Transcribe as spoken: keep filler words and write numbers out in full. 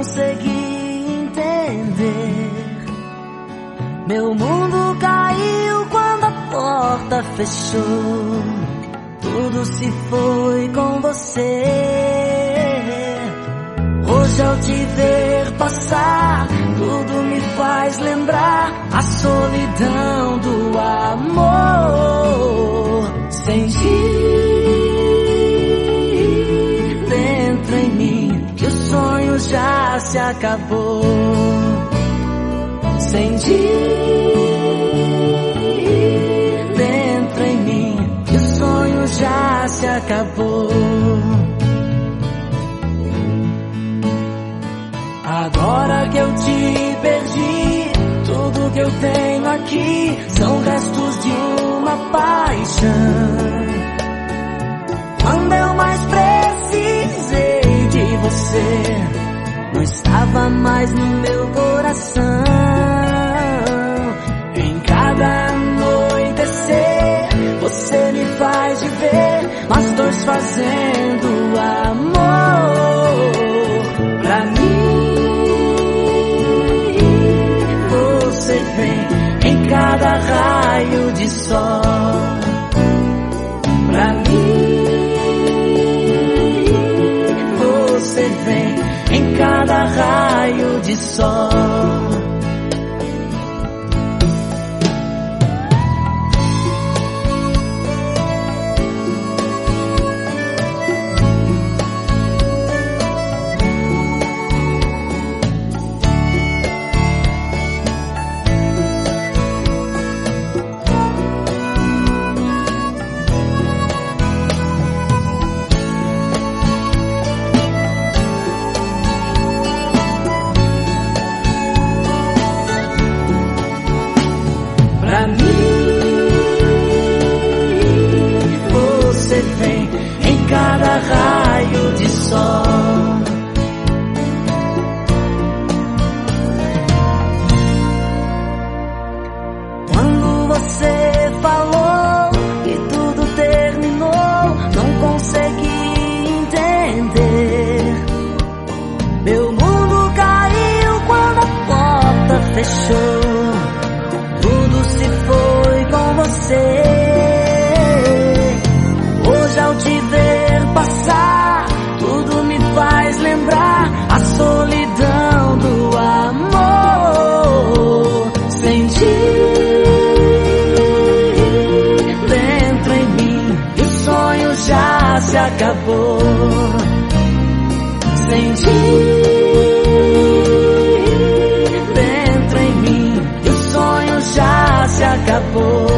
consegui entender. Meu mundo caiu quando a porta fechou. Tudo se foi com você. Hoje ao te ver passar, tudo me faz lembrar a solidão do amor. Senti dentro em mim que o sonho já se acabou. Senti dentro em mim que o sonho já se acabou. Agora que eu te perdi, tudo que eu tenho aqui são restos de uma paixão. Quando eu mais precisei de você, não estava mais no meu coração. Em cada anoitecer, você me faz viver, mas dois fazendo amor. Pra mim você vem em cada raio de sol. Pra mim você vem em cada raio de sol. Pra mim, você vem em cada raio de sol. Quando você falou que tudo terminou, não consegui entender. Meu mundo caiu quando a porta fechou. Tudo se foi com você. Hoje ao te ver passar, tudo me faz lembrar a solidão do amor. Senti dentro em mim que o sonho já se acabou. Senti dentro em mim que o sonho já se acabou.